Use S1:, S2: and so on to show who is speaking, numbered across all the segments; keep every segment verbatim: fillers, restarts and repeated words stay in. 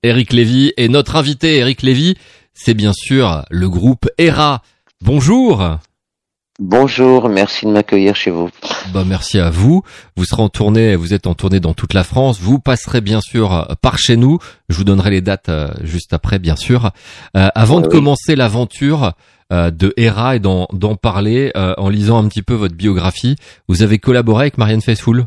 S1: Eric Lévy. Et notre invité, Eric Lévy, c'est bien sûr le groupe Era. Bonjour.
S2: Bonjour, merci de m'accueillir chez vous.
S1: Bah, merci à vous. Vous serez en tournée, vous êtes en tournée dans toute la France. Vous passerez bien sûr par chez nous. Je vous donnerai les dates euh, juste après, bien sûr. Euh, avant
S2: Ouais,
S1: de
S2: oui.
S1: commencer l'aventure euh, de Era et d'en, d'en parler, euh, en lisant un petit peu votre biographie, vous avez collaboré avec Marianne Faithfull.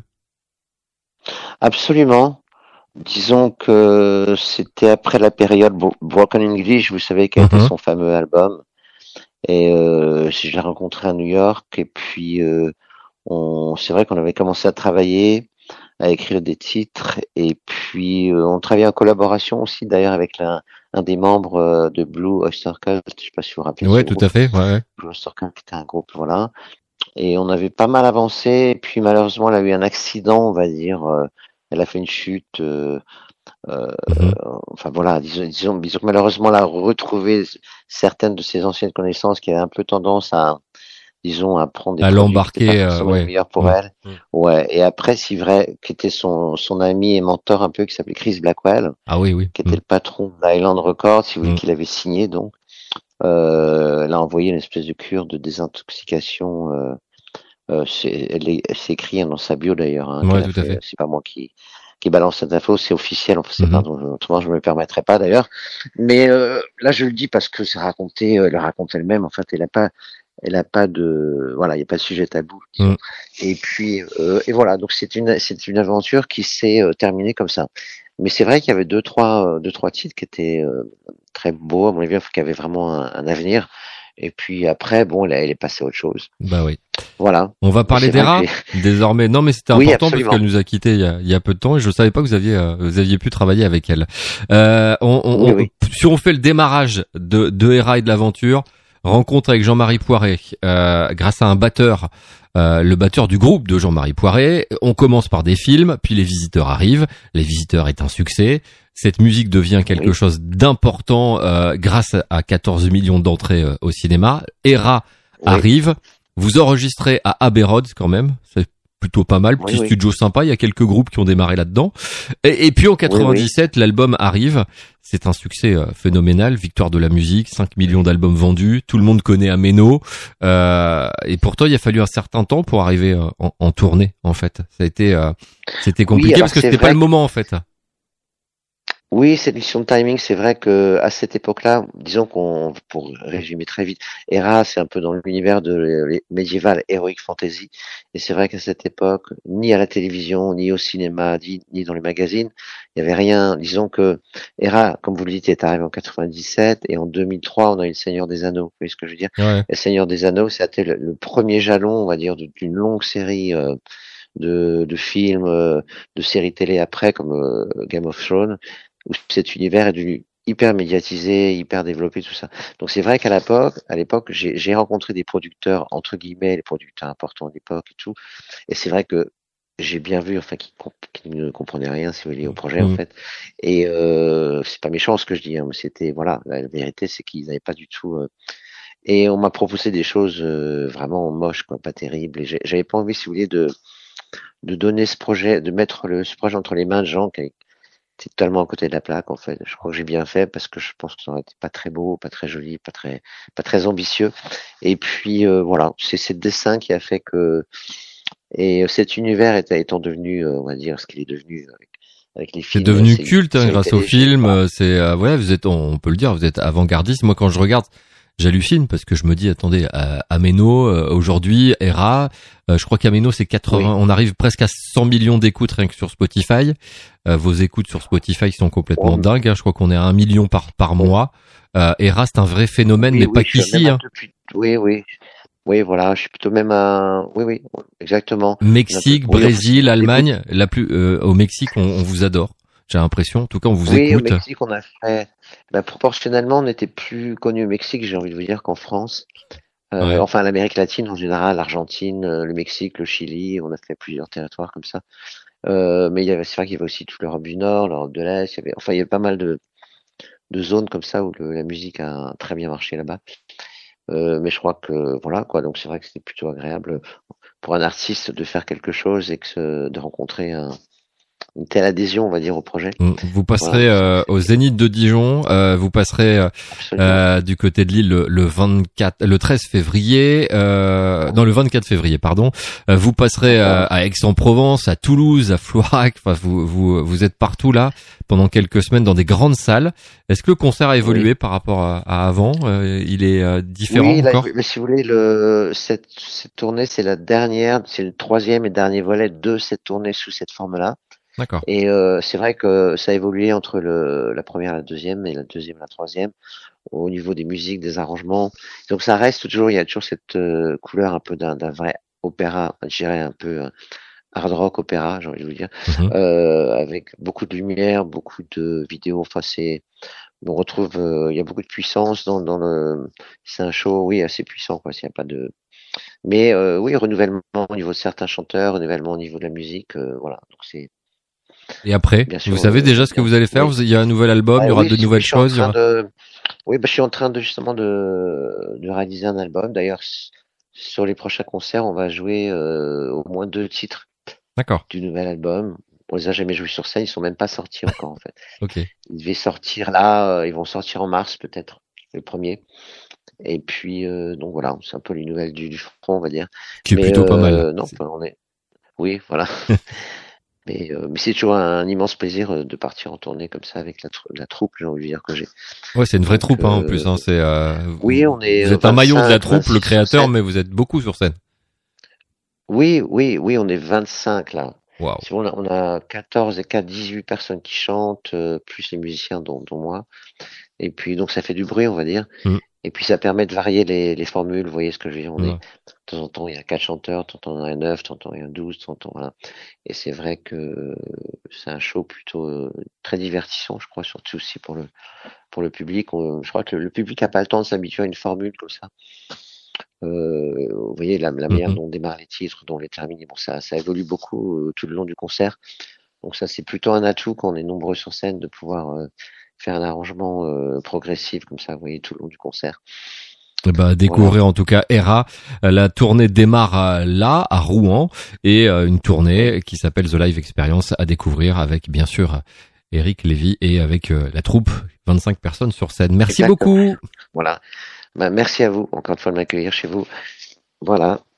S2: Absolument. Disons que c'était après la période Bro- Broken English, vous savez, qui a été
S1: Mhm.
S2: son fameux album. Et euh, je l'ai rencontré à New York. Et puis, euh, on, c'est vrai qu'on avait commencé à travailler, à écrire des titres. Et puis, euh, on travaillait en collaboration aussi, d'ailleurs, avec la, un des membres euh, de Blue Oyster Cult. Je sais pas si vous vous rappelez de ce
S1: Ouais, tout à
S2: groupe.
S1: fait. Ouais, ouais.
S2: Blue Oyster Cult, qui était un groupe, voilà. Et on avait pas mal avancé. Et puis, malheureusement, elle a eu un accident, on va dire. euh, elle a fait une chute. euh, Euh,
S1: Mhm.
S2: enfin voilà, disons, disons, disons que malheureusement, elle a retrouvé certaines de ses anciennes connaissances qui avaient un peu tendance à, disons, à prendre des
S1: À
S2: produits qui n'étaient pas
S1: l'embarquer, euh,
S2: forcément les
S1: ouais.
S2: meilleurs pour
S1: Mm.
S2: elle.
S1: Mm.
S2: Ouais. Et après, c'est vrai, qui était son, son ami et mentor un peu, qui s'appelait Chris Blackwell,
S1: Ah oui, oui.
S2: qui
S1: Mm.
S2: était le patron d'Island Records, si vous voulez,
S1: Mm.
S2: qu'il avait signé, donc. Euh, elle a envoyé une espèce de cure de désintoxication, euh, euh, c'est, elle, est- elle s'écrit dans sa bio d'ailleurs, hein,
S1: Ouais,
S2: qu'elle a
S1: tout à
S2: fait.
S1: fait.
S2: C'est pas moi qui qui balance cette info, c'est officiel. Enfin, c'est pas
S1: Mhm.
S2: dont- autrement je me le permettrais pas d'ailleurs. Mais euh, là, je le dis parce que c'est raconté, euh, elle le raconte elle-même. En fait, elle a pas, elle a pas de, voilà, il y a pas de sujet tabou, disons.
S1: Mm.
S2: Et puis euh, et voilà. Donc c'est une c'est une aventure qui s'est euh, terminée comme ça. Mais c'est vrai qu'il y avait deux trois euh, deux trois titres qui étaient euh, très beaux à mon avis, qui avaient vraiment un, un avenir. Et puis après, bon, là, elle est passée à autre chose.
S1: Bah oui.
S2: Voilà.
S1: On va
S2: Mais
S1: parler
S2: c'est vrai que
S1: d'Era
S2: j'ai...
S1: désormais. Non, mais c'était
S2: Oui,
S1: important parce
S2: absolument.
S1: qu'elle nous a quittés il y a, il y a peu de temps et je savais pas que vous aviez euh, vous aviez pu travailler avec elle. Euh, on,
S2: Oui,
S1: on, on-
S2: oui.
S1: si on fait le démarrage de de Era et de l'aventure, rencontre avec Jean-Marie Poiré, euh, grâce à un batteur, euh, le batteur du groupe de Jean-Marie Poiré. On commence par des films, puis Les Visiteurs arrivent. Les Visiteurs est un succès. Cette musique devient quelque
S2: Oui,
S1: chose d'important euh, grâce à quatorze millions d'entrées euh, au cinéma. Era
S2: oui,
S1: arrive. Vous enregistrez à Abbey Road quand même, c'est plutôt pas mal,
S2: oui,
S1: petit
S2: oui,
S1: studio sympa, il y a quelques groupes qui ont démarré là-dedans. Et, et puis en
S2: oui, oui.
S1: quatre-vingt-dix-sept, l'album arrive, c'est un succès euh, phénoménal, victoire de la musique, cinq millions d'albums vendus, tout le monde connaît Ameno, euh, et pourtant il a fallu un certain temps pour arriver euh, en, en tournée en fait. Ça a été, euh, c'était
S2: Oui,
S1: compliqué
S2: alors
S1: parce que
S2: c'est
S1: c'était pas
S2: vrai
S1: le moment en fait.
S2: Oui, c'est une question de timing. C'est vrai que à cette époque-là, disons qu'on, pour résumer très vite, Hera, c'est un peu dans l'univers de l'é- médiéval heroic fantasy. Et c'est vrai qu'à cette époque, ni à la télévision, ni au cinéma, ni, ni dans les magazines, il n'y avait rien. Disons que Hera, comme vous le dites, est arrivé en quatre-vingt-dix-sept et en deux mille trois, on a eu le Seigneur des Anneaux. Vous voyez ce que je veux dire?
S1: Ouais.
S2: Et le Seigneur des Anneaux, c'était le, le premier jalon, on va dire, de- d'une longue série euh, de, de films, euh, de séries télé après, comme euh, Game of Thrones, où cet univers est devenu hyper médiatisé, hyper développé, tout ça. Donc c'est vrai qu'à l'époque, à l'époque, j'ai j'ai rencontré des producteurs, entre guillemets, les producteurs importants à l'époque et tout, et c'est vrai que j'ai bien vu, enfin, qu'ils comp- qu'ils ne comprenaient rien, si vous voulez, au projet, en
S1: Mhm.
S2: fait. Et euh, c'est pas méchant ce que je dis, hein, mais c'était, voilà, la, la vérité, c'est qu'ils n'avaient pas du tout. euh, Et on m'a proposé des choses euh, vraiment moches, quoi, pas terribles. Et j'ai- j'avais pas envie, si vous voulez, de de donner ce projet, de mettre le, ce projet entre les mains de gens qui étaient totalement à côté de la plaque, en fait. Je crois que j'ai bien fait parce que je pense que ça aurait été pas très beau, pas très joli, pas très, pas très ambitieux. Et puis, euh, voilà, c'est ce dessin qui a fait que, et cet univers est, étant devenu, euh, on va dire, ce qu'il est devenu avec, avec les
S1: C'est
S2: films, les
S1: devenu
S2: séries,
S1: culte hein,
S2: séries
S1: grâce au
S2: télé, j'ai-
S1: film.
S2: voilà.
S1: euh, C'est euh, ouais, vous êtes, on, on peut le dire, vous êtes avant-gardiste. Moi, quand je regarde, j'hallucine parce que je me dis, attendez, euh, Ameno euh, aujourd'hui, Era, euh, je crois qu'Ameno c'est quatre-vingts,
S2: Oui,
S1: on arrive presque à cent millions d'écoutes rien que sur Spotify. Euh, vos écoutes sur Spotify sont complètement
S2: oh,
S1: dingues. Hein, je crois qu'on est à un million par par
S2: oui,
S1: mois. Euh, Era, c'est un vrai phénomène,
S2: oui,
S1: mais pas
S2: oui, je suis même
S1: qu'ici.
S2: à
S1: Hein.
S2: depuis, oui, oui, oui, voilà, je suis plutôt même à, oui, oui, exactement. On a tout-
S1: Mexique,
S2: Oui, enfin, c'est
S1: Brésil,
S2: beaucoup d'écoutes.
S1: Allemagne, la plus euh, au Mexique, on, on vous adore. J'ai l'impression. En tout cas, on vous
S2: Oui, au
S1: écoute.
S2: Mexique, on a fait, bah, proportionnellement, on était plus connu au Mexique, j'ai envie de vous dire, qu'en France. Euh,
S1: Ouais.
S2: enfin, l'Amérique latine en général, l'Argentine, euh, le Mexique, le Chili, on a fait plusieurs territoires comme ça. Euh, mais il y avait, c'est vrai qu'il y avait aussi toute l'Europe du Nord, l'Europe de l'Est, il y avait, enfin, il y avait pas mal de, de zones comme ça où le- la musique a très bien marché là-bas. Euh, mais je crois que, voilà, quoi, donc c'est vrai que c'était plutôt agréable pour un artiste de faire quelque chose et que ce- de rencontrer un, une telle adhésion, on va dire, au projet.
S1: Vous passerez voilà, euh, au Zénith de Dijon, euh, vous passerez euh, euh, du côté de Lille le, le vingt-quatre, le treize février, euh, non le vingt-quatre février, pardon. Euh, vous passerez euh, à Aix-en-Provence, à Toulouse, à Floirac. Enfin, vous vous vous êtes partout là pendant quelques semaines dans des grandes salles. Est-ce que le concert a évolué oui. par rapport à, à avant euh, Il est euh, différent
S2: oui,
S1: encore
S2: là, mais si vous voulez, le cette, cette tournée, c'est la dernière, c'est le troisième et dernier volet de cette tournée sous cette forme-là.
S1: D'accord.
S2: Et euh, c'est vrai que ça a évolué entre le, la première et la deuxième, et la deuxième et la troisième, au niveau des musiques, des arrangements. Donc ça reste toujours, il y a toujours cette euh, couleur un peu d'un, d'un vrai opéra, je dirais un peu euh, hard rock opéra, j'ai envie de vous dire, mm-hmm. euh, avec beaucoup de lumière, beaucoup de vidéos. Enfin, c'est, on retrouve, euh, il y a beaucoup de puissance dans, dans le. C'est un show, oui, assez puissant, quoi. S'il n'y a pas de. Mais euh, oui, renouvellement au niveau de certains chanteurs, renouvellement au niveau de la musique, euh, voilà. Donc c'est.
S1: Et après, sûr, vous savez euh, déjà ce que vous allez faire. Oui. Vous, il y a un nouvel album, ah, il y aura
S2: oui,
S1: de
S2: si,
S1: nouvelles
S2: oui,
S1: choses. Il y aura...
S2: de... Oui, bah, je suis en train de justement de, de réaliser un album. D'ailleurs, sur les prochains concerts, on va jouer euh, au moins deux titres.
S1: D'accord.
S2: Du nouvel album. On les a jamais joués sur scène, ils sont même pas sortis encore en fait.
S1: Ok.
S2: Ils devaient sortir là, euh, ils vont sortir en mars peut-être, le premier. Et puis euh, donc voilà, c'est un peu les nouvelles du, du front, on va dire.
S1: Qui est
S2: mais,
S1: plutôt
S2: euh,
S1: pas mal.
S2: Non,
S1: c'est...
S2: on est. Oui, voilà. mais, euh, mais c'est toujours un, un immense plaisir de partir en tournée comme ça avec la, tr- la troupe, j'ai envie de dire que j'ai.
S1: Ouais, c'est une vraie
S2: donc,
S1: troupe hein,
S2: euh...
S1: en plus. Hein, c'est. Euh,
S2: oui, on est.
S1: Vous êtes un maillon de la troupe, le créateur, mais vous êtes beaucoup sur scène.
S2: Oui, oui, oui, on est vingt-cinq là.
S1: Wow.
S2: On a, on a quatorze et quatre, dix-huit personnes qui chantent, euh, plus les musiciens dont, dont moi. Et puis donc ça fait du bruit, on va dire. Mm. Et puis ça permet de varier les, les formules. Vous voyez ce que je veux dire? On mm. est, de temps en temps il y a quatre chanteurs, de temps en temps il y en a neuf, de temps en temps il y en a douze, de temps en temps voilà. Et c'est vrai que c'est un show plutôt euh, très divertissant, je crois, surtout aussi pour le pour le public. On, je crois que le, le public a pas le temps de s'habituer à une formule comme ça. Euh, vous voyez la, la manière mm-hmm. dont on démarre les titres, dont on les termine. Bon, ça, ça évolue beaucoup euh, tout le long du concert. Donc ça, c'est plutôt un atout quand on est nombreux sur scène de pouvoir euh, faire un arrangement euh, progressif comme ça, vous voyez, tout le long du concert.
S1: Eh ben, découvrir voilà. En tout cas Héra. La tournée démarre là, à Rouen, et euh, une tournée qui s'appelle The Live Experience à découvrir avec bien sûr Eric Lévy et avec euh, la troupe, vingt-cinq personnes sur scène. Merci
S2: Exactement.
S1: beaucoup.
S2: Voilà. Bah, merci à vous, encore une fois, de m'accueillir chez vous. Voilà.